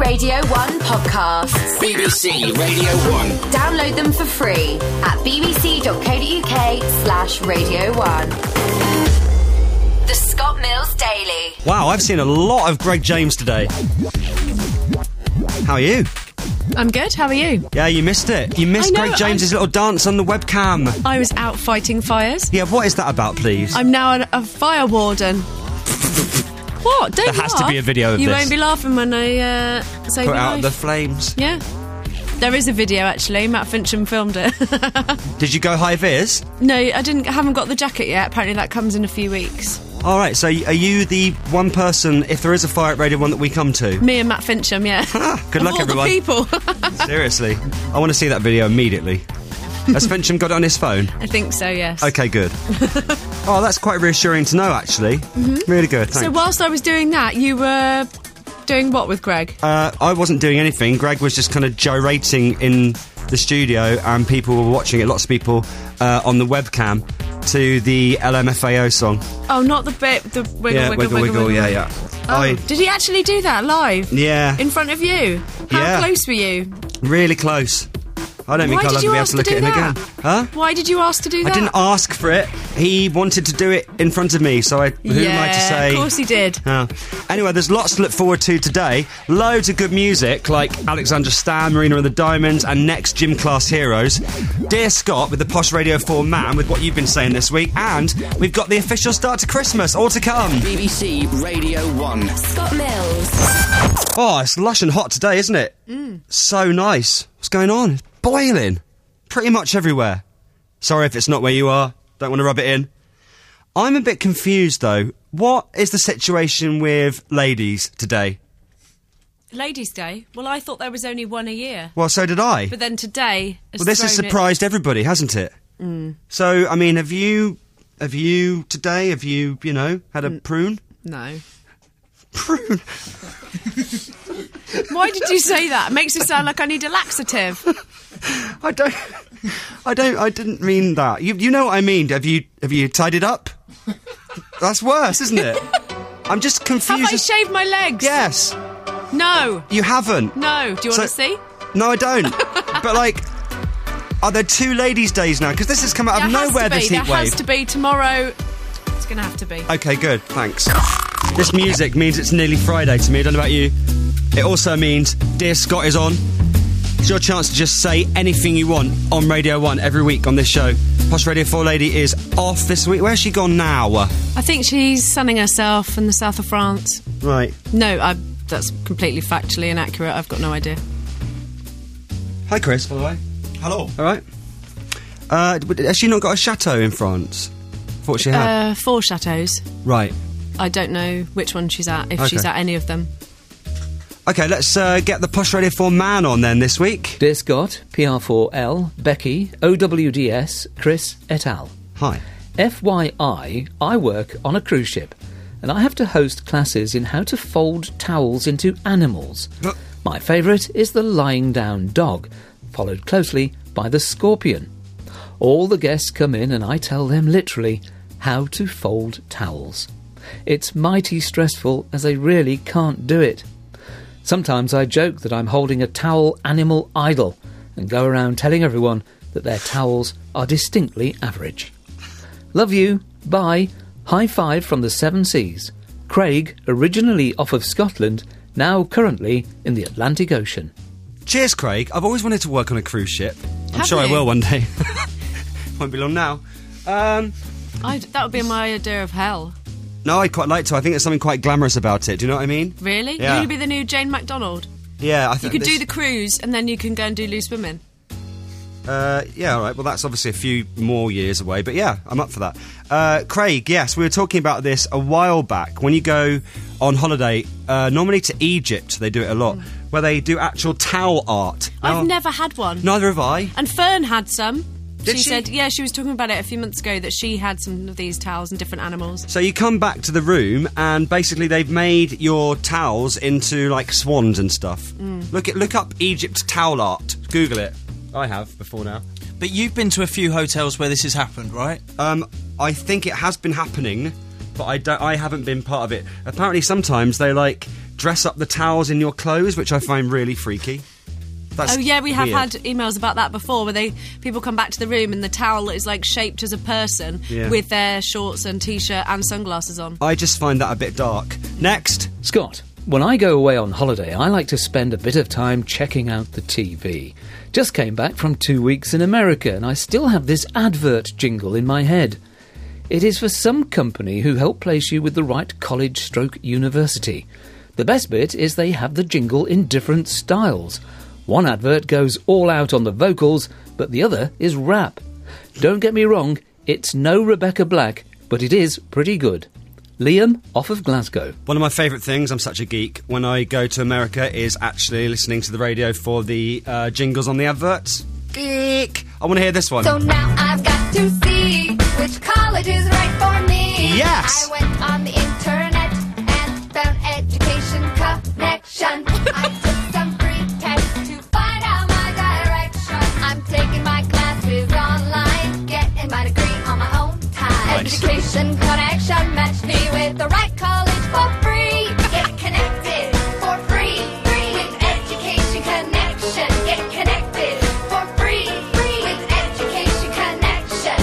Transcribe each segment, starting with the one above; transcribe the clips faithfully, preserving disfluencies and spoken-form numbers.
Radio one podcasts. B B C Radio one. Download them for free at bbc.co.uk slash Radio one. The Scott Mills Daily. Wow, I've seen a lot of Greg James today. How are you? I'm good, how are you? Yeah, you missed it. You missed I know, Greg James's I... little dance on the webcam. I was out fighting fires. Yeah, what is that about, please? I'm now a, a fire warden. What? Don't There has laugh. to be a video of you this. You won't be laughing when I uh, say Put my out life. the flames. Yeah. There is a video, actually. Matt Fincham filmed it. Did you go high vis? No, I didn't. I haven't got the jacket yet. Apparently that comes in a few weeks. All right, so are you the one person, if there is a fire at Radio one, that we come to? Me and Matt Fincham, yeah. Good luck, all everyone. The people. Seriously. I want to see that video immediately. Has Fincham got it on his phone? I think so, yes. Okay, good. Oh, that's quite reassuring to know, actually. Mm-hmm. Really good, thanks. So whilst I was doing that, you were doing what with Greg? Uh, I wasn't doing anything. Greg was just kind of gyrating in the studio and people were watching it, lots of people uh, on the webcam, to the L M F A O song. Oh, not the bit, the wiggle, yeah, wiggle, wiggle, wiggle, wiggle, wiggle. yeah, yeah. Oh, I, did he actually do that live? Yeah. In front of you? How Yeah. close were you? Really close. I don't think Why I'll did ever you be able ask to look to at do him that? again. Huh? Why did you ask to do that? I didn't ask for it. He wanted to do it in front of me, so I, who yeah, am I to say? of course he did. Uh, anyway, there's lots to look forward to today. Loads of good music, like Alexandra Stan, Marina and the Diamonds, and next Gym Class Heroes. Dear Scott with the Posh Radio four man, with what you've been saying this week, and we've got the official start to Christmas, all to come. B B C Radio one. Scott Mills. Oh, it's lush and hot today, isn't it? Mm. So nice. What's going on? It's boiling. Pretty much everywhere. Sorry if it's not where you are. Don't want to rub it in. I'm a bit confused, though. What is the situation with ladies today? Ladies' Day? Well, I thought there was only one a year. Well, so did I. But then today has Well, this has thrown it- surprised everybody, hasn't it? Mm. So, I mean, have you... Have you, today, have you, you know, had a Mm. prune? No. Prune? Why did you say that? It makes it sound like I need a laxative. I don't... I don't... I didn't mean that. You, you know what I mean. Have you... Have you tied it up? That's worse, isn't it? I'm just confused. Have I as- shaved my legs? Yes. No. You haven't. No. Do you want to So- see? No, I don't. But, like... Are there two ladies' days now? Because this has come out of There has nowhere, to be. this There heat wave. has to be. Tomorrow, it's going to have to be. Okay, good. Thanks. This music means it's nearly Friday to me. I don't know about you. It also means Dear Scott is on. It's your chance to just say anything you want on Radio one every week on this show. Posh Radio four lady is off this week. Where's she gone now? I think she's sunning herself in the south of France. Right. No, I, that's completely factually inaccurate. I've got no idea. Hi, Chris, by the way. Hello. All right. Uh, has she not got a chateau in France? Thought she had. Uh, four chateaux. Right. I don't know which one she's at, if Okay. she's at any of them. Okay, let's uh, get the Posh Radio four man on then this week. Dear Scott, P R four L, Becky, O W D S, Chris et al. Hi. F Y I, I work on a cruise ship, and I have to host classes in how to fold towels into animals. Uh. My favourite is the lying down dog, followed closely by the scorpion. All the guests come in and I tell them literally how to fold towels. It's mighty stressful as they really can't do it. Sometimes I joke that I'm holding a towel animal idol and go around telling everyone that their towels are distinctly average. Love you. Bye. High five from the Seven Seas. Craig, originally off of Scotland, now currently in the Atlantic Ocean. Cheers, Craig. I've always wanted to work on a cruise ship. I'm Have sure I you? will one day. Won't be long now. Um, I'd, that would be my idea of hell. no, I'd quite like to. I think there's something quite glamorous about it. Do you know what I mean? Really? Yeah. You could be the new Jane MacDonald. Yeah, I You think could this- do the cruise and then you can go and do loose women. Uh, yeah, all right. Well, that's obviously a few more years away, but yeah, I'm up for that. Uh, Craig, yes, we were talking about this a while back. When you go on holiday, uh, normally to Egypt, they do it a lot, where they do actual towel art. Now, I've never had one. Neither have I. And Fern had some. Did she? said, yeah, she was talking about it a few months ago, that she had some of these towels and different animals. So you come back to the room, and basically they've made your towels into like swans and stuff. Mm. Look at look up Egypt towel art. Google it. I have before now. But you've been to a few hotels where this has happened, right? Um, I think it has been happening, but I don't. I haven't been part of it. Apparently, sometimes they like dress up the towels in your clothes, which I find really freaky. That's Oh yeah, we have weird. had emails about that before, where they people come back to the room and the towel is like shaped as a person Yeah. with their shorts and t-shirt and sunglasses on. I just find that a bit dark. Next. Scott, when I go away on holiday, I like to spend a bit of time checking out the T V. Just came back from two weeks in America and I still have this advert jingle in my head. It is for some company who help place you with the right college stroke university. The best bit is they have the jingle in different styles. One advert goes all out on the vocals, but the other is rap. Don't get me wrong, it's no Rebecca Black, but it is pretty good. Liam, off of Glasgow. One of my favourite things, I'm such a geek, when I go to America is actually listening to the radio for the uh, jingles on the adverts. Geek! I want to hear this one. So now I've got to see which college is right for me. Yes! I went on the internet and found Education Connection. I took some free tests to find out my direction. I'm taking my classes online, getting my degree on my own time. Nice. Education Connection matched me with the right college for free. Get connected for free. Free with Education Connection. Get connected for free. Free with Education Connection.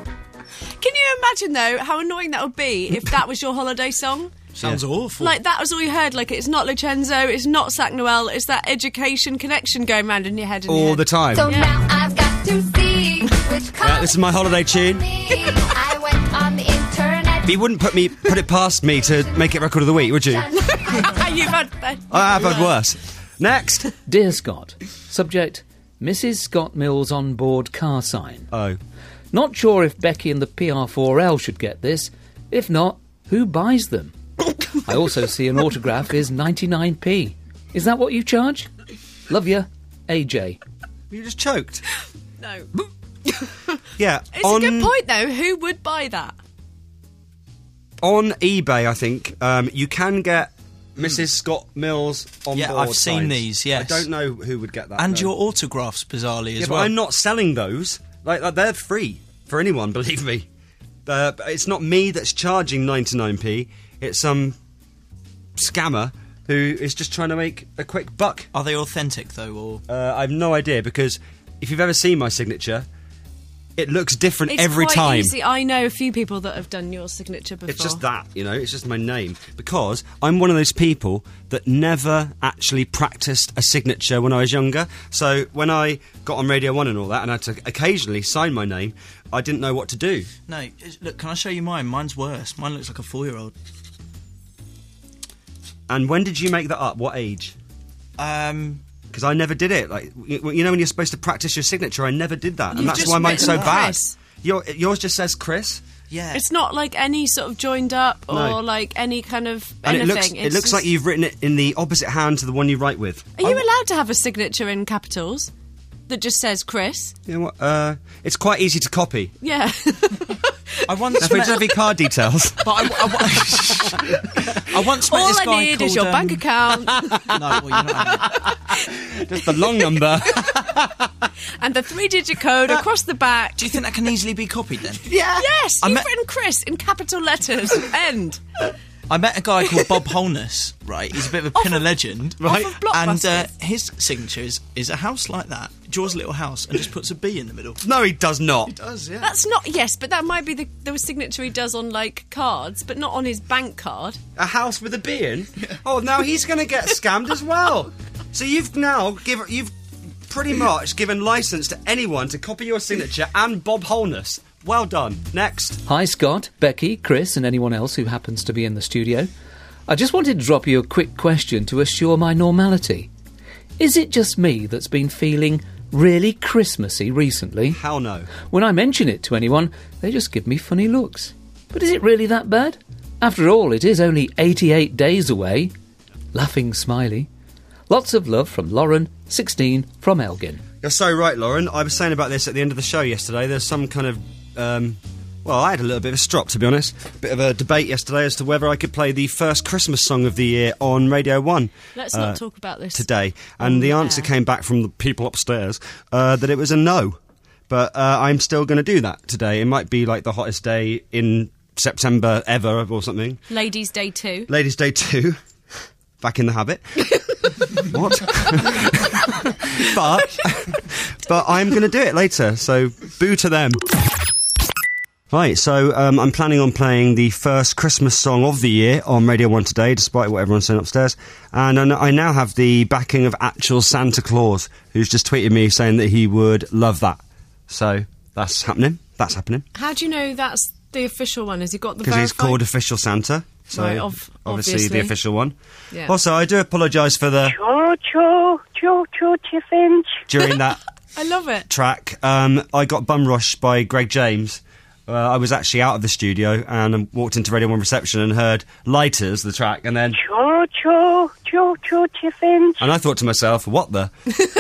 Can you imagine though how annoying that would be if that was your holiday song? Sounds awful. Like that was all you heard. Like it's not Lucenzo, it's not Sac Noel, it's that Education Connection going round in your head. In your All head. the time. So now I've got to see which college this is my holiday tune. for me. I went on the internet. But you wouldn't put me put it past me to make it record of the week, would you? You've had I have had worse. Next. Dear Scott. Subject, Missus Scott Mills on board car sign. Oh. Not sure if Becky and the P R four L should get this. If not, who buys them? I also see an autograph is ninety-nine p. Is that what you charge? Love ya, A J. You just choked. no. Yeah. It's on, a good point though. Who would buy that? On eBay, I think, um, you can get Missus Scott Mills on Yeah, board I've seen signs. these, yes. I don't know who would get that. and though. your autographs, bizarrely, Yeah, as but well. I'm not selling those. Like, like, they're free for anyone, believe me. Uh, but it's not me that's charging ninety-nine p. It's some scammer who is just trying to make a quick buck. Are they authentic, though, or...? Uh, I have no idea, because if you've ever seen my signature, it looks different It's every quite time. easy. I know a few people that have done your signature before. It's just that, you know, it's just my name. Because I'm one of those people that never actually practiced a signature when I was younger. So when I got on Radio one and all that, and I had to occasionally sign my name, I didn't know what to do. No, it's- look, can I show you mine? Mine's worse. Mine looks like a four-year-old. And when did you make that up? What age? Um... Because I never did it. Like, you you know, when you're supposed to practice your signature, I never did that, and You've that's just why mine's so written bad. Chris. Your, yours just says Chris, Yeah. It's not like any sort of joined up or No. like any kind of and anything. it looks It's it looks just- like you've written it in the opposite hand to the one you write with. Are you allowed to have a signature in capitals that just says Chris? You know what? Uh, it's quite easy to copy. Yeah. I once Have you met... have your card details? But I, I, I once met All this I guy need called, is your um, bank account No, well, you're not having it. Just the long number. and the three-digit code across the back. Do you think that can easily be copied, then? Yeah. Yes, I you've met- written Chris in capital letters. End. I met a guy called Bob Holness, right? He's a bit of a Off Pinner of- legend. Right. Off of And uh, Blockbusters. his signature is, is a house like that. Draws a little house and just puts a B in the middle. No, he does not. Does, yeah. That's not yes, but that might be the, the signature he does on like cards, but not on his bank card. A house with a B in? Oh, now he's going to get scammed as well. So you've now given you've pretty much given license to anyone to copy your signature and Bob Holness. Well done. Next. Hi, Scott, Becky, Chris, and anyone else who happens to be in the studio. I just wanted to drop you a quick question to assure my normality. Is it just me that's been feeling really Christmassy recently? How no? When I mention it to anyone, they just give me funny looks. But is it really that bad? After all, it is only eighty-eight days away. Laughing smiley. Lots of love from Lauren, sixteen, from Elgin. You're so right, Lauren. I was saying about this at the end of the show yesterday. There's some kind of... Um, well, I had a little bit of a strop, to be honest. Bit of a debate yesterday as to whether I could play the first Christmas song of the year on Radio one. Let's uh, not talk about this today. And on the air. answer came back from the people upstairs uh, that it was a no. But uh, I'm still going to do that today. It might be like the hottest day in September ever or something. Ladies' Day two. Ladies' Day two. back in the habit. What? but, but I'm going to do it later, so boo to them. Right, so um, I'm planning on playing the first Christmas song of the year on Radio one today, despite what everyone's saying upstairs. And I now have the backing of actual Santa Claus, who's just tweeted me saying that he would love that. So that's happening. That's happening. How do you know that's the official one? Has he got the Because he's verified? called Official Santa. So Right, ov- obviously, obviously. the official one. Yeah. Also, I do apologise for the... Choo choo, choo choo chiffinch. During that I love it. track, um, I got bum rushed by Greg James. Uh, I was actually out of the studio and I walked into Radio one reception and heard Lighters, the track, and then... Choo choo, choo choo chiffinch. And I thought to myself, what the...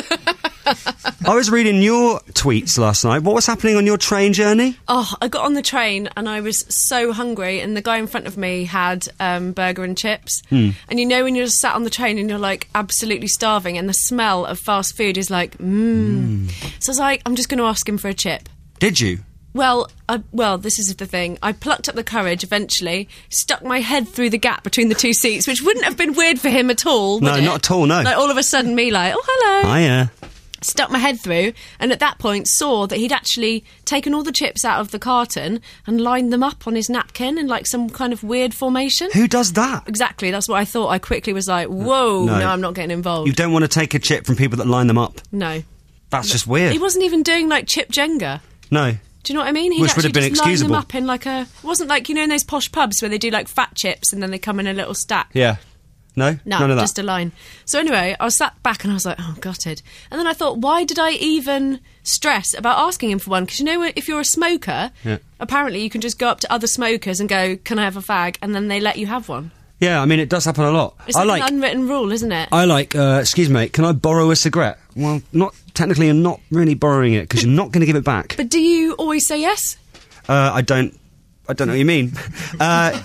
I was reading your tweets last night. What was happening on your train journey? Oh, I got on the train and I was so hungry, and the guy in front of me had um, burger and chips. Hmm. And you know when you're just sat on the train and you're like absolutely starving, and the smell of fast food is like, mmm. So I was like, I'm just going to ask him for a chip. Did you? Well, I, well, this is the thing. I plucked up the courage eventually, stuck my head through the gap between the two seats, which wouldn't have been weird for him at all. No, would it? not at all, no. Like all of a sudden, me like, oh hello. Hiya. Stuck my head through, and at that point saw that he'd actually taken all the chips out of the carton and lined them up on his napkin in like some kind of weird formation. Who does that? Exactly, that's what I thought. I quickly was like, whoa, No. no, I'm not getting involved. You don't want to take a chip from people that line them up. no. That's just weird. He wasn't even doing like chip Jenga. No. Do you know what I mean? He'd Which would actually have been just line excusable. them up in like a... It wasn't like, you know, in those posh pubs where they do like fat chips and then they come in a little stack. Yeah. No? No, None of that. just a line. So anyway, I was sat back and I was like, oh, gutted. And then I thought, why did I even stress about asking him for one? Because you know, if you're a smoker, Yeah. apparently you can just go up to other smokers and go, can I have a fag? And then they let you have one. Yeah, I mean, it does happen a lot. It's I like, like... an unwritten rule, isn't it? I like, uh, excuse me, mate, can I borrow a cigarette? Well, not technically, you're not really borrowing it because you're not going to give it back. But do you always say yes? Uh, I don't, I don't know what you mean. uh,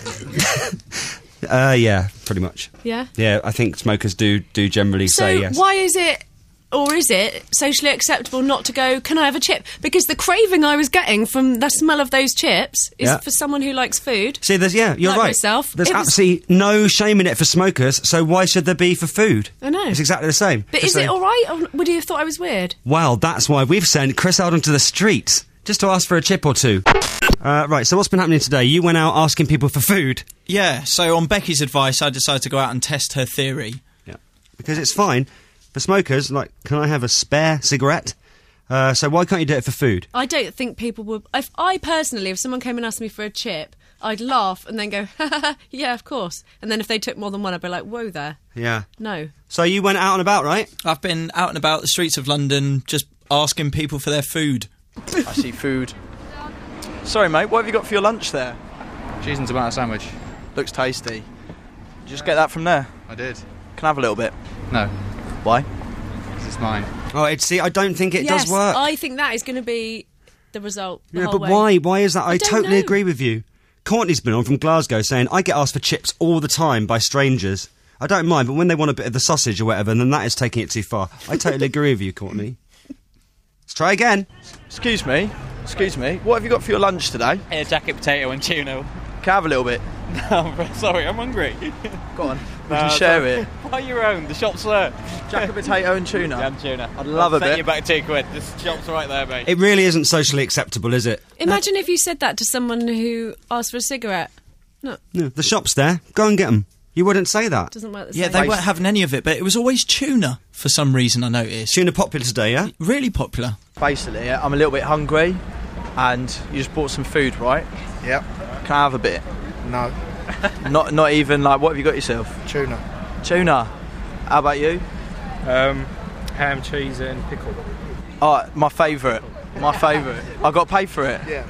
uh, yeah, pretty much. Yeah? Yeah, I think smokers do do generally So say yes. why is it, or is it, socially acceptable not to go, can I have a chip? Because the craving I was getting from the smell of those chips is Yeah. for someone who likes food. See, there's yeah, you're Like right. myself. There's It was- absolutely no shame in it for smokers. So why should there be for food? I know. It's exactly the same. But Just is it say, all right, or would you have thought I was weird? Well, that's why we've sent Chris out onto the streets just to ask for a chip or two. Uh, right. So what's been happening today? You went out asking people for food. Yeah, so on Becky's advice, I decided to go out and test her theory. Yeah. Because it's fine for smokers. Like, can I have a spare cigarette? Uh, so why can't you do it for food? I don't think people would... If I personally, if someone came and asked me for a chip, I'd laugh and then go, yeah, of course. And then if they took more than one, I'd be like, whoa there. Yeah. No. So you went out and about, right? I've been out and about the streets of London just asking people for their food. I see food. Sorry, mate, what have you got for your lunch there? Cheese and tomato sandwich. Looks tasty. Did you just get that from there? I did. Can I have a little bit? No, Why? this is mine. Oh, it's, see, I don't think it yes, does work. I think that is going to be the result. The yeah, whole but way. why? Why is that? I, don't totally know. agree with you. Courtney's been on from Glasgow saying, I get asked for chips all the time by strangers. I don't mind, but when they want a bit of the sausage or whatever, then that is taking it too far. I totally agree with you, Courtney. Let's try again. Excuse me. Excuse me. What have you got for your lunch today? A jacket potato and tuna. Can I have a little bit? No, sorry, I'm hungry. Go on. We can share it. Buy your own. The shop's there. Jacket potato and tuna. Jam tuna. I'd love a I'll bit. Send you back two quid. This shop's right there, mate. It really isn't socially acceptable, is it? Imagine if you said that to someone who asked for a cigarette. No, No, the shop's there. Go and get them. You wouldn't say that. doesn't work the Yeah, same. they weren't having any of it, but it was always tuna for some reason, I noticed. Tuna popular today, yeah? Really popular. Basically, I'm a little bit hungry, and you just bought some food, right? Yep. Can I have a bit? No. Not not even, like, what have you got yourself? Tuna. Tuna. How about you? Um, ham, cheese and pickle. Oh, my favourite. My favourite. I got paid for it. Yeah.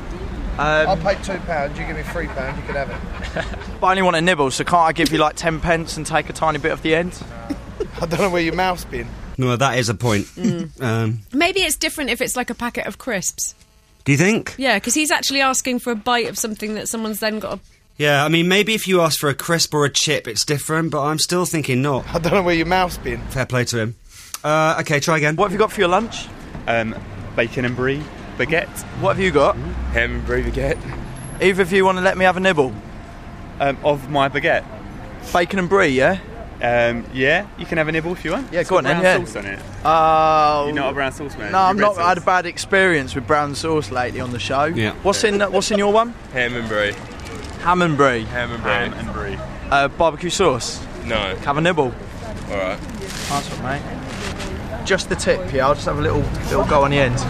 Um, I'll pay two pounds, you give me three pounds, you can have it. but I only want a nibble, so can't I give you like ten pence and take a tiny bit off the end? I don't know where your mouth's been. No, that is a point. Mm. Um, Maybe it's different if it's like a packet of crisps. do you think? Yeah, because he's actually asking for a bite of something that someone's then got to... Yeah, I mean, maybe if you ask for a crisp or a chip, it's different, but I'm still thinking not. I don't know where your mouth's been. Fair play to him. Uh, okay, try again. What have you got for your lunch? Um, bacon and brie baguette. What have you got? Ham and brie baguette. Either of you want to let me have a nibble? Um, of my baguette. Bacon and brie, yeah? Um, yeah, you can have a nibble if you want. Yeah, It's go got on then, brown yeah. sauce on it. Oh. You're not a brown sauce man. No, I'm You're not. red I had a sauce. bad experience with brown sauce lately on the show. Yeah. What's in What's in your one? Ham and brie. Ham and brie. Ham and brie. Ham and brie. Uh, barbecue sauce. No. Have a nibble. All right. Nice one, mate. Just the tip, yeah. I'll just have a little little go on the end.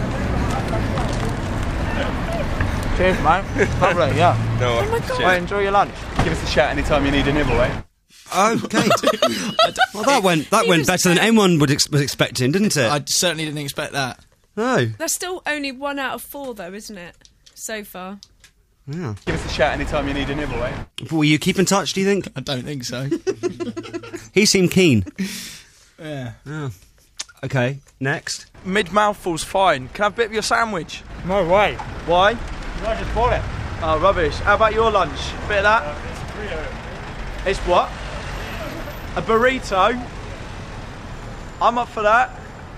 Cheers, mate. Lovely, yeah. No. Oh my God. Well, enjoy your lunch. Give us a shout anytime you need a nibble, eh? Okay. Well, that went that He went was better than anyone would ex- was expecting, didn't it? I certainly didn't expect that. No. That's still only one out of four, though, isn't it? So far. Yeah. Give us a shout anytime you need a nibble, eh? Will you keep in touch, do you think? I don't think so. He seemed keen. Yeah. Oh. Okay, next. Mid mouthful's fine. Can I have a bit of your sandwich? No way. Why? I just bought it. Oh, rubbish. How about your lunch? Bit of that? It's what? A burrito? I'm up for that.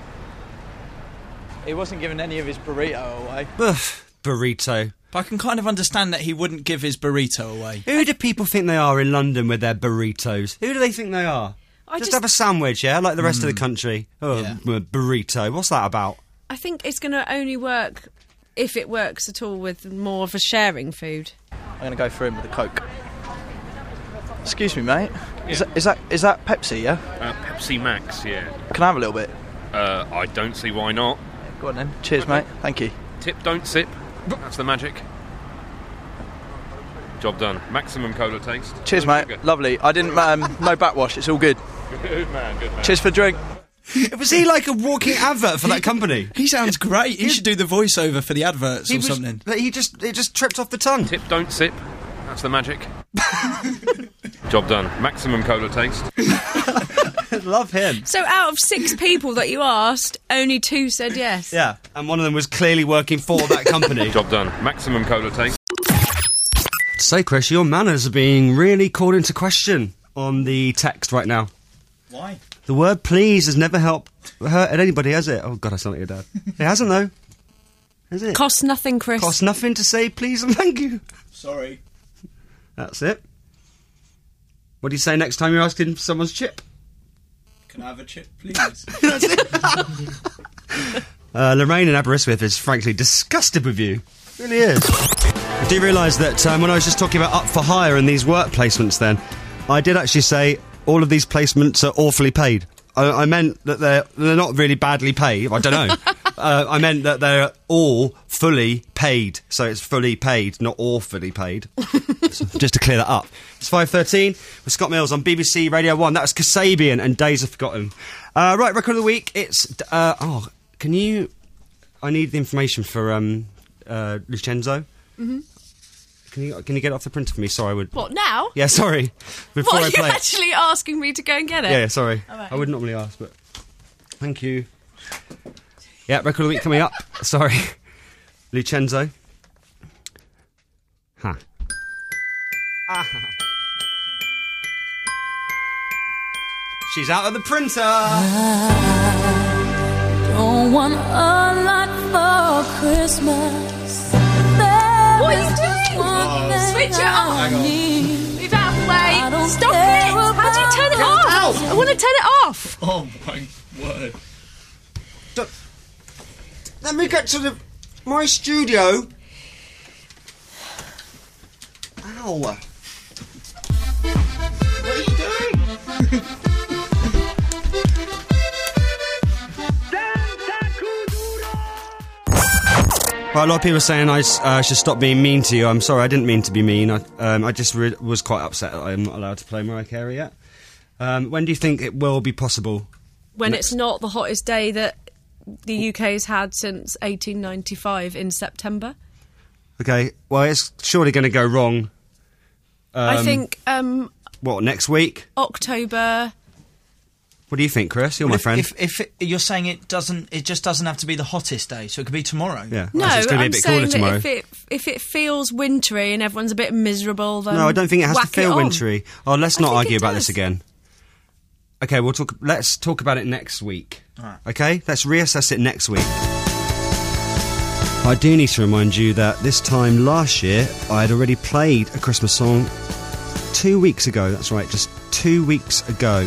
He wasn't giving any of his burrito away. Ugh, burrito. But I can kind of understand that he wouldn't give his burrito away. Who do people think they are in London with their burritos? Who do they think they are? I just, just- have a sandwich, yeah, like the rest of the country. Oh, Yeah. m- burrito. What's that about? I think it's going to only work if it works at all with more of a sharing food. I'm going to go for him with a Coke. Excuse me, mate. Is, that, is that is that Pepsi, yeah? Uh, Pepsi Max, yeah. Can I have a little bit? Uh, I don't see why not. Go on then. Cheers, mate. Thank you. Tip, don't sip. That's the magic. Job done. Maximum cola taste. Cheers, mate. Lovely. I didn't, um, no backwash. It's all good. Good man, good man. Cheers for the drink. Was he like a walking advert for that company? He sounds great. He should do the voiceover for the adverts He or was- something. But he just it just tripped off the tongue. Tip, don't sip. That's the magic. Job done. Maximum cola taste. Love him. So out of six people that you asked, only two said yes. Yeah, and one of them was clearly working for that company. Job done. Maximum cola taste. So, Chris, your manners are being really called into question on the text right now. Why? The word please has never helped hurt anybody, has it? Oh, God, I sound like your dad. It hasn't, though. Has it? Costs nothing, Chris. Costs nothing to say please and thank you. Sorry. That's it. What do you say next time you're asking for someone's chip? Can I have a chip, please? That's it. uh, Lorraine in Aberystwyth is frankly disgusted with you. It really is. I do realise that um, when I was just talking about up for hire and these work placements then, I did actually say all of these placements are awfully paid. I, I meant that they're, they're not really badly paid. I don't know. uh, I meant that they're all fully paid. So it's fully paid, not awfully paid. So just to clear that up. It's five thirteen with Scott Mills on B B C Radio one. That was Kasabian and Days Are Forgotten. Uh, right, record of the week. It's... Uh, oh, can you... I need the information for um, uh, Lucenzo. Mm-hmm. Can you can you get it off the printer for me? Sorry, I would... What, now? Yeah, sorry. Before What, I are you play it. actually asking me to go and get it? Yeah, yeah, sorry. All right. I would normally ask, but... Thank you. Yeah, record of the week coming up. Sorry. Lucenzo. Huh. Ah. She's out of the printer! Don't want a lot for Christmas. What are you doing? Switch it on. Move out of the way. Stop it. How do you turn it off? I want to turn it off. Oh my word. Let me get to the my studio. Ow. What are you doing? Right, a lot of people are saying I uh, should stop being mean to you. I'm sorry, I didn't mean to be mean. I, um, I just re- was quite upset that I'm not allowed to play Mariah Carey yet. Um, when do you think it will be possible? When Next- it's not the hottest day that the U K's had since eighteen ninety-five in September. Okay, well, it's surely going to go wrong. I Um, think um, What, next week? October. What do you think, Chris? You're Well, my if, friend. If, if it, you're saying it doesn't, it just doesn't have to be the hottest day, so it could be tomorrow. Yeah. No, Well, it's going to be a I'm bit saying cooler that tomorrow. if it if it feels wintry and everyone's a bit miserable, then No, I don't think it has to whack feel on. wintry. Oh, let's I not think argue it about does. this again. Okay, we'll talk. Let's talk about it next week. Alright. Okay, let's reassess it next week. I do need to remind you that this time last year I had already played a Christmas song two weeks ago. That's right, just two weeks ago.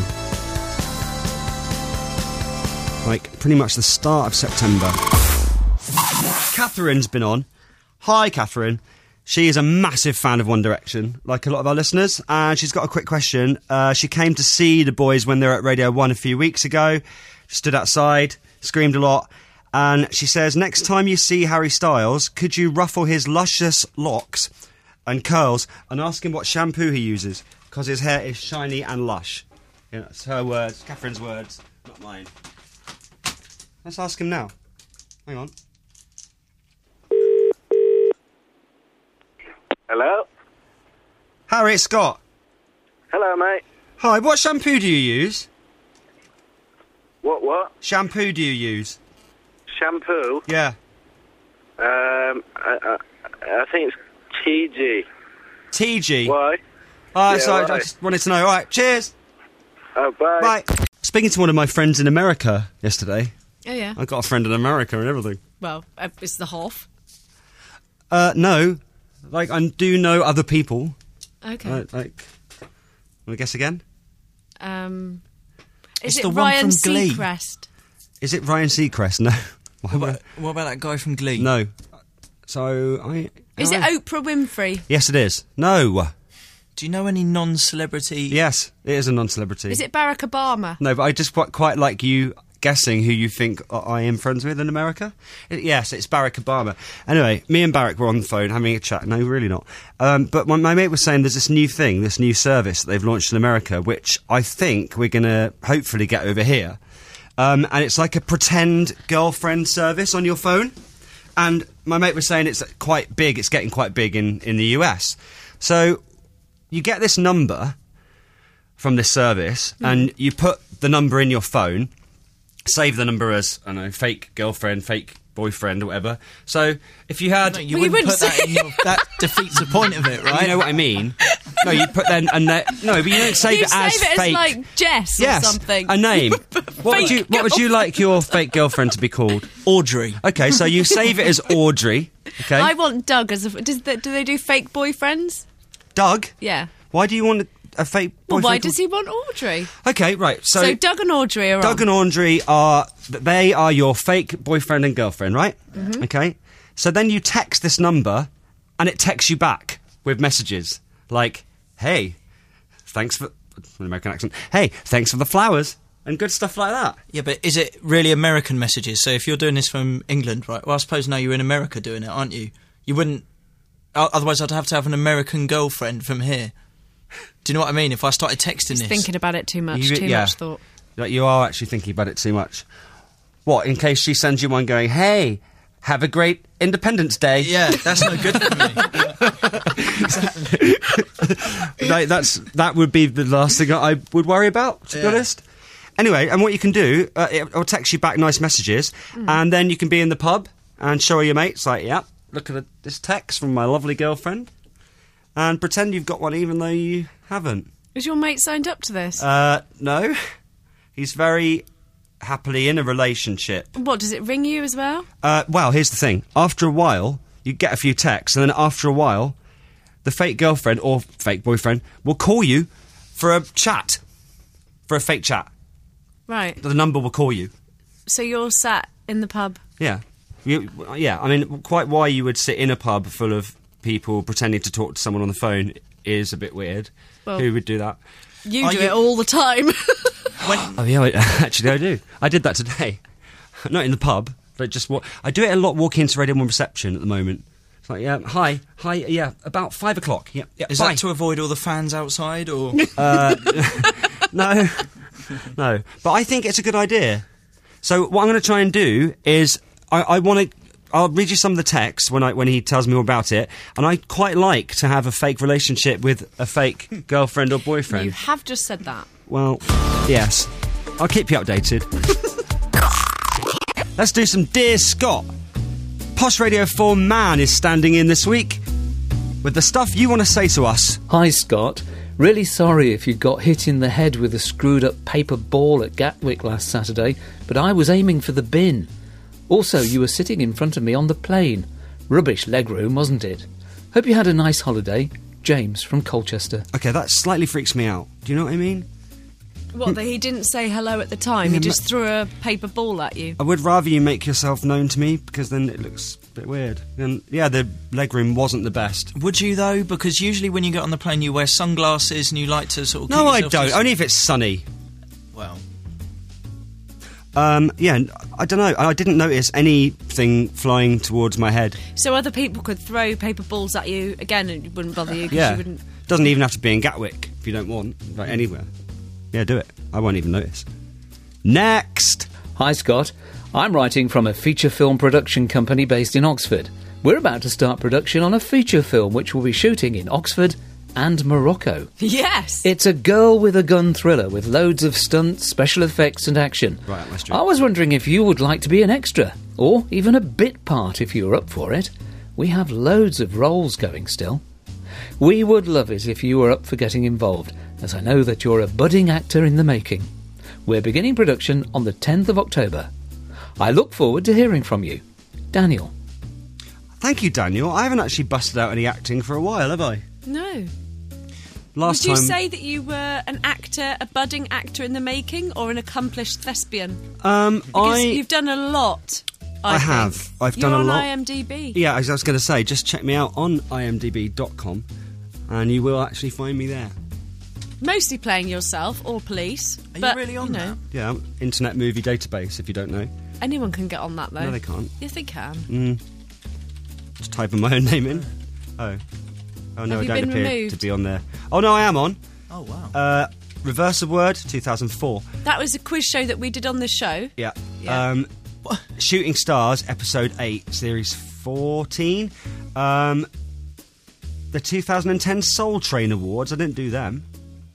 Like, pretty much the start of September. Catherine's been on. Hi, Catherine. She is a massive fan of One Direction, like a lot of our listeners, and she's got a quick question. Uh, she came to see the boys when they were at Radio one a few weeks ago. She stood outside, screamed a lot, and she says, next time you see Harry Styles, could you ruffle his luscious locks and curls and ask him what shampoo he uses, because his hair is shiny and lush. Yeah, that's her words, Catherine's words, not mine. Let's ask him now. Hang on. Hello? Harry, it's Scott. Hello, mate. Hi, what shampoo do you use? What, what? Shampoo do you use? Shampoo? Yeah. Um, I, I, I think it's T G. T G? Why? Oh, Yeah, so I, I why? just wanted to know. All right, cheers. Oh, bye. Bye. Speaking to one of my friends in America yesterday. Oh, yeah. I got a friend in America and everything. Well, uh, it's the Hoff. Uh, no. Like, I do know other people. Okay. Uh, like, want to guess again? Um, is It's it the one Ryan from Glee. Seacrest? Is it Ryan Seacrest? No. What about, what about that guy from Glee? No. So, I... Is I- it Oprah Winfrey? Yes, it is. No. Do you know any non-celebrity... Yes, it is a non-celebrity. Is it Barack Obama? No, but I just quite, quite like you guessing who you think I am friends with in America. It- yes, it's Barack Obama. Anyway, me and Barack were on the phone having a chat. No, really not. Um, but my, my mate was saying there's this new thing, this new service that they've launched in America, which I think we're going to hopefully get over here. Um, and it's like a pretend girlfriend service on your phone. And my mate was saying it's quite big, it's getting quite big in, in the U S. So you get this number from this service, mm. and you put the number in your phone, save the number as, I don't know, fake girlfriend, fake boyfriend or whatever. So if you had... No, you well, wouldn't, you wouldn't put that in your... That defeats the point of it, right? You know what I mean? No, you put then... and that, No, but you don't save you it as save it fake... as, like, Jess yes, or something. a name. What would, you, what would you like your fake girlfriend to be called? Audrey. Okay, so you save it as Audrey, okay? I want Doug as a... Does the, do they do fake boyfriends? Doug? Yeah. Why do you want a fake boyfriend? Well, why called- does he want Audrey? Okay, right, so... So Doug and Audrey are Doug on. and Audrey are... They are your fake boyfriend and girlfriend, right? Mhm. Okay? So then you text this number, and it texts you back with messages. Like, hey, thanks for... An American accent. Hey, thanks for the flowers. And good stuff like that. Yeah, but is it really American messages? So if you're doing this from England, right? Well, I suppose now you're in America doing it, aren't you? You wouldn't... o- Otherwise, I'd have to have an American girlfriend from here. Do you know what I mean? If I started texting He's this... thinking about it too much. You- too yeah. much thought. Like, you are actually thinking about it too much. What, in case she sends you one going, hey, have a great Independence Day. Yeah, that's no good for me. Like, that's, that would be the last thing I would worry about, to be Yeah. honest. Anyway, and what you can do, uh, it, it'll text you back nice messages, Mm. and then you can be in the pub and show your mates, like, yeah, look at the, this text from my lovely girlfriend, and pretend you've got one even though you haven't. Is your mate signed up to this? Uh, no. He's very happily in a relationship. What, does it ring you as well? Uh, well, here's the thing. After a while, you get a few texts, and then after a while, the fake girlfriend or fake boyfriend will call you for a chat. For a fake chat. Right. The number will call you. So you're sat in the pub. Yeah. You, yeah, I mean, quite why you would sit in a pub full of people pretending to talk to someone on the phone is a bit weird. Well, Who would do that? You Are do you- it all the time. Oh, yeah, I, actually, I do. I did that today. Not in the pub, but just wa- I do it a lot walking into Radio one reception at the moment. It's like, yeah, hi, hi, yeah, about five o'clock. Yeah, yeah Is bye. that to avoid all the fans outside, or...? Uh, no, no. But I think it's a good idea. So what I'm going to try and do is I, I want to. I'll read you some of the text when I when he tells me all about it, and I quite like to have a fake relationship with a fake girlfriend or boyfriend. You have just said that. Well, yes. I'll keep you updated. Let's do some Dear Scott. Posh Radio four man is standing in this week with the stuff you want to say to us. Hi, Scott. Really sorry if you got hit in the head with a screwed-up paper ball at Gatwick last Saturday, but I was aiming for the bin. Also, you were sitting in front of me on the plane. Rubbish legroom, wasn't it? Hope you had a nice holiday. James from Colchester. Okay, that slightly freaks me out. Do you know what I mean? What, that he didn't say hello at the time? Yeah, He just ma- threw a paper ball at you? I would rather you make yourself known to me, because then it looks a bit weird. And yeah, the legroom wasn't the best. Would you, though? Because usually when you get on the plane, you wear sunglasses and you like to sort of... No, keep I yourself don't. to- Only if it's sunny. Well... Um, yeah, I don't know. I didn't notice anything flying towards my head. So other people could throw paper balls at you again and it wouldn't bother you because Yeah. you wouldn't... Doesn't even have to be in Gatwick if you don't want. Like anywhere. Yeah, do it. I won't even notice. Next! Hi, Scott. I'm writing from a feature film production company based in Oxford. We're about to start production on a feature film which we'll be shooting in Oxford and Morocco. Yes! It's a girl with a gun thriller with loads of stunts, special effects and action. Right up my street. I was wondering if you would like to be an extra, or even a bit part if you were up for it. We have loads of roles going still. We would love it if you were up for getting involved, as I know that you're a budding actor in the making. We're beginning production on the tenth of October. I look forward to hearing from you. Daniel. Thank you, Daniel. I haven't actually busted out any acting for a while, have I? No. Last Would you time... say that you were an actor, a budding actor in the making, or an accomplished thespian? Um, Because I... you've done a lot. I, I think. have. I've You're done a on lot. IMDb. Yeah, as I was going to say, just check me out on I M D B dot com and you will actually find me there. Mostly playing yourself or police. Are but, you really on you know, that? Yeah, Internet Movie Database, if you don't know. anyone can get on that, though. No, they can't. Yes, they can. Mm. Just typing my own name in. Oh. Oh, no, Have I you don't been appear removed? to be on there. Oh, no, I am on. Oh, wow. Uh, Reverse of Word, two thousand four. That was a quiz show that we did on this show. Yeah. Yeah. Um, Shooting Stars, episode eight, series fourteen. Um, the two thousand ten Soul Train Awards, I didn't do them.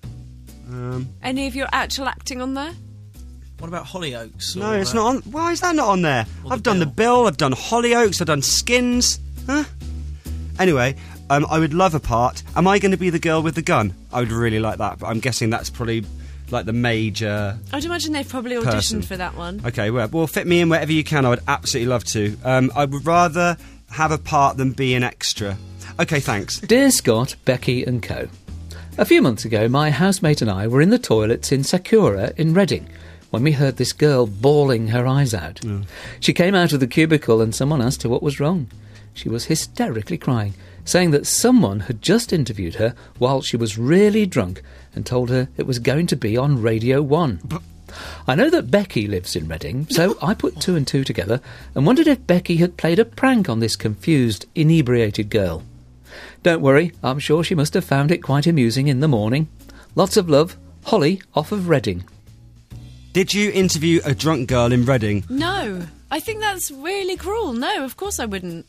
Um, Any of your actual acting on there? What about Hollyoaks? no, or, it's uh, not on. Why is that not on there? Or I've The done The Bill, I've done Hollyoaks, I've done Skins. Huh? Anyway, um, I would love a part. Am I going to be the girl with the gun? I would really like that, but I'm guessing that's probably like the major... I'd imagine they've probably auditioned Person. for that one. Okay, well, well, fit me in wherever you can. I would absolutely love to. Um, I would rather have a part than be an extra. Okay, thanks. Dear Scott, Becky and co. A few months ago, my housemate and I were in the toilets in Sakura in Reading when we heard this girl bawling her eyes out. She came out of the cubicle and someone asked her what was wrong. She was hysterically crying, saying that someone had just interviewed her while she was really drunk and told her it was going to be on Radio one. I know that Becky lives in Reading, so I put two and two together and wondered if Becky had played a prank on this confused, inebriated girl. Don't worry, I'm sure she must have found it quite amusing in the morning. Lots of love, Holly off of Reading. Did you interview a drunk girl in Reading? No. I think that's really cruel. No, of course I wouldn't.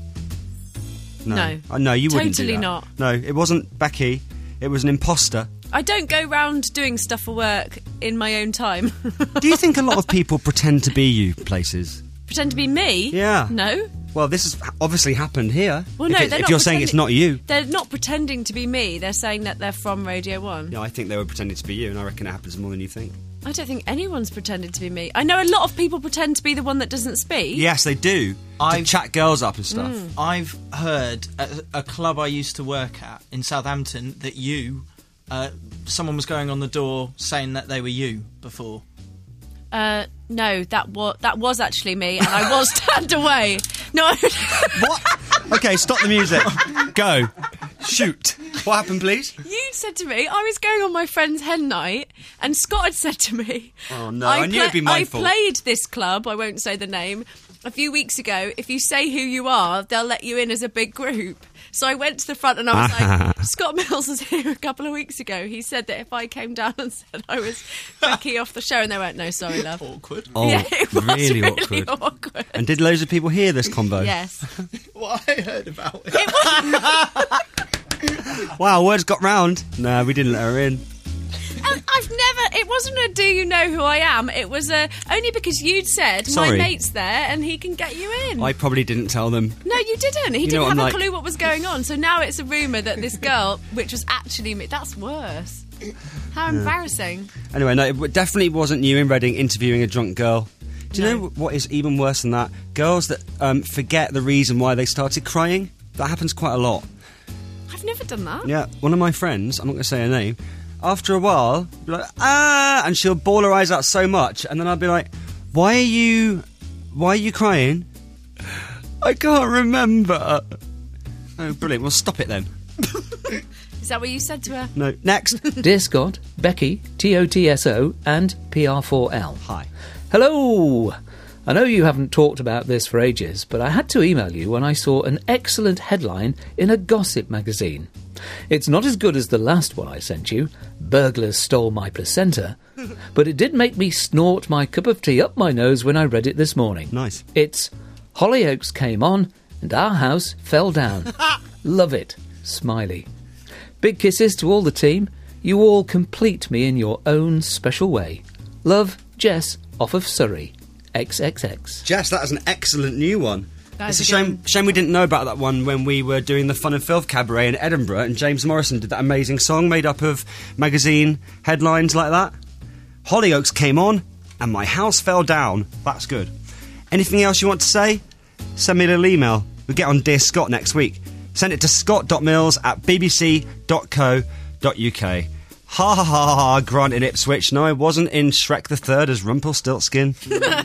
No. No. Uh, no, you wouldn't do Totally that. not. No, it wasn't Becky. It was an imposter. I don't go round doing stuff for work in my own time. Do you think a lot of people pretend to be you places? Pretend to be me? Yeah. No. Well, this has obviously happened here. Well, if no, it- they're if not you're saying it's not pretending- you. They're not pretending to be me. They're saying that they're from Radio one. Yeah, I think they were pretending to be you, and I reckon it happens more than you think. I don't think anyone's pretended to be me. I know a lot of people pretend to be the one that doesn't speak. Yes, they do. To chat girls up and stuff. Mm. I've heard at a club I used to work at in Southampton that you, uh, someone was going on the door saying that they were you before. Uh, no, that was that was actually me, and I was turned away. No. What? Okay, stop the music. Go. Shoot. What happened, please? You said to me, I was going on my friend's hen night, and Scott had said to me, Oh, no, I knew it'd be my I fault. played this club, I won't say the name, a few weeks ago. If you say who you are, they'll let you in as a big group. So I went to the front and I was like, Scott Mills was here a couple of weeks ago. He said that if I came down and said I was Becky off the show, and they went, no, sorry, love. Awkward. Oh, Yeah, it was really, really awkward. awkward. And did loads of people hear this combo? Yes. What I heard about it. Wow, words got round. No, we didn't let her in. And I've never. It wasn't a "Do you know who I am?" It was a only because you'd said Sorry. my mate's there and he can get you in. I probably didn't tell them. No, you didn't. He You know didn't what have I'm a like? clue what was going on. So now it's a rumour that this girl, which was actually me, that's worse. How Yeah. embarrassing. Anyway, no, it w- definitely wasn't you in Reading interviewing a drunk girl. Do you No. know what is even worse than that? Girls that um, forget the reason why they started crying. That happens quite a lot. I've never never done that. Yeah, one of my friends, I'm not going to say her name, after a while, be like, ah, and she'll bawl her eyes out so much, and then I'll be like, why are you, why are you crying? I can't remember. Oh, brilliant. Well, stop it then. Is that what you said to her? No. Next. Dear Scott, Becky, T O T S O, and P R four L. Hi. Hello! I know you haven't talked about this for ages, but I had to email you when I saw an excellent headline in a gossip magazine. It's not as good as the last one I sent you, Burglars Stole My Placenta, but it did make me snort my cup of tea up my nose when I read it this morning. Nice. It's Hollyoaks came on and our house fell down. Love it. Smiley. Big kisses to all the team. You all complete me in your own special way. Love, Jess, off of Surrey. X X X. Jess, that is an excellent new one. That It's a is a shame, good shame we didn't know about that one when we were doing the Fun and Filth Cabaret in Edinburgh, and James Morrison did that amazing song made up of magazine headlines like that. Hollyoaks came on, and my house fell down. That's good. Anything else you want to say? Send me a little email. We'll get on Dear Scott next week. Send it to scott.mills at bbc.co.uk. Ha ha ha ha, Grant in Ipswich. No, I wasn't in Shrek the Third as Rumpelstiltskin.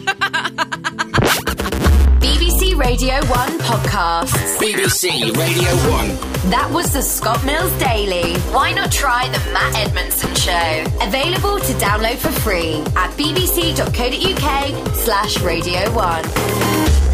B B C Radio one podcasts. B B C Radio one. That was the Scott Mills Daily. Why not try the Matt Edmondson Show? Available to download for free at bbc.co.uk slash radio one.